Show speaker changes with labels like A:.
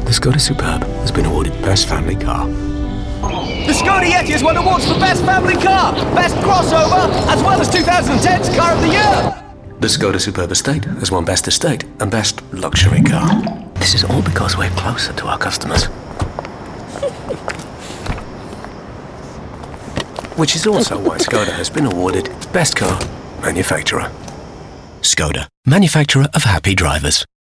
A: The Skoda Superb has been awarded Best Family Car.
B: The Skoda Yeti has won awards for Best Family Car, Best Crossover, as well as 2010's Car of the Year.
A: The Skoda Superb Estate has won Best Estate and Best Luxury Car. This is all because we're closer to our customers. Which is also why Skoda has been awarded Best Car Manufacturer. Skoda, manufacturer of happy drivers.